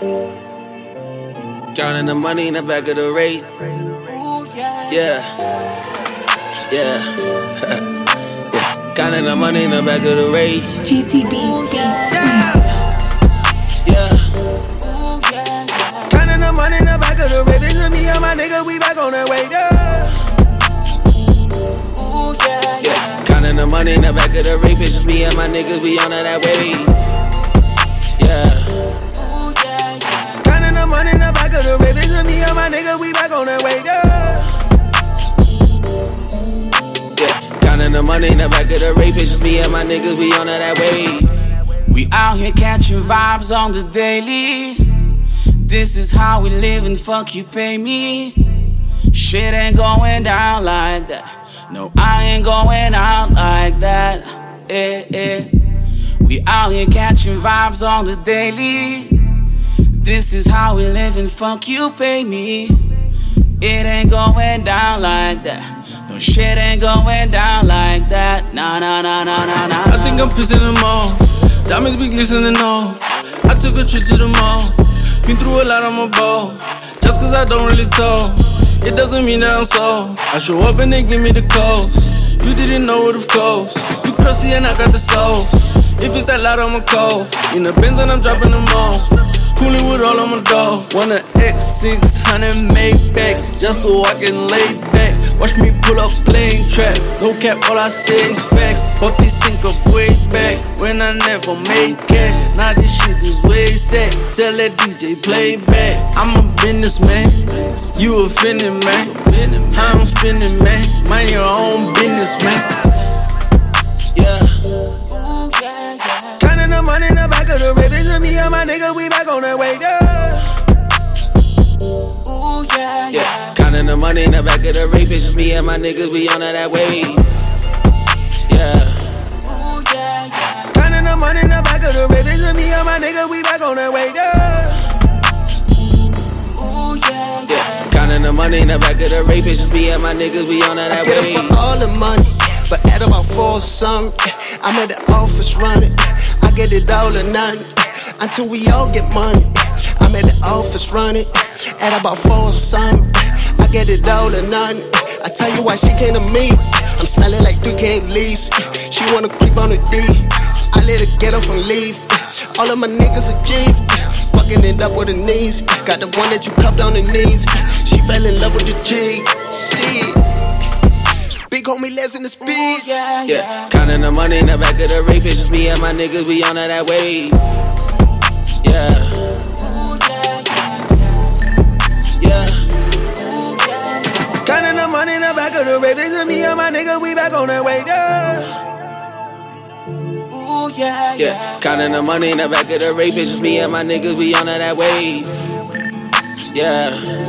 Counting the money in the back of the rate. Yeah. Yeah. Yeah. Counting the money in the back of the rate. GTB. Yeah. Yeah. Counting the money in the back of the rate. This is me and my nigga, we back on that way. Yeah. Counting the money in the back of the rate. It's just me and my niggas, we on that way. Yeah. Counting the money in the back of the rate. This is me and my nigga, we back on that way. Yeah. Counting the money in the back of the rape, it's just me and my niggas, we on that way. We out here catching vibes on the daily. This is how we live and fuck you pay me. Shit ain't going down like that. No, I ain't going out like that. We out here catching vibes on the daily. This is how we live and fuck you pay me. It ain't going down like that. No shit ain't going down like that. Nah. I think I'm pissing them off. Diamonds be glistening off. I took a trip to the mall. Been through a lot on my ball. Just cause I don't really talk, it doesn't mean that I'm soft. I show up and they give me the calls. You didn't know it, of course. You crusty and I got the sauce. If it's that loud, I'ma call. In the Benz and I'm dropping them off. Cooling with all of my dogs. Want an X600 Maybach, just so I can lay back. Watch me pull up playing track. No cap, all I say is facts. Puppies think of way back when I never made cash. Now this shit is way sad. Tell that DJ play back. I'm a businessman, you offended, man. I'm spinning, man. Mind your own business, man. Yeah. Counting the money in the back of the rip. It's me and my nigga, we back on that way. Yeah. Counting the money in the back of the rape. It's just me and my niggas, we on that way. Yeah. Counting the money in the back of the rape. It's just me and my nigga, we back on that way. Yeah. Counting the money in the back of the rape. It's just me and my niggas, we on that way. I get it for all the money, but at about 4 something, I'm at the office running. I get it all or nothing until we all get money. I'm at the office running at about 4 something. I get it all or nothing. I tell you why she came to me. I'm smelling like 3K leaves. She wanna creep on the D. I let her get off and leave. All of my niggas are G's. Fucking it up with her knees. Got the one that you cuffed on the knees. She fell in love with the G. Shit. Big homie Les in the speech. Yeah. Counting the money in the back of the rape. It's just me and my niggas, we on that way. Yeah. Yeah. Counting the money in the back of the rape. It's just me and my niggas, we back on that way. Yeah. Counting the money in the back of the rape. It's just me and my niggas, we on that way. Yeah.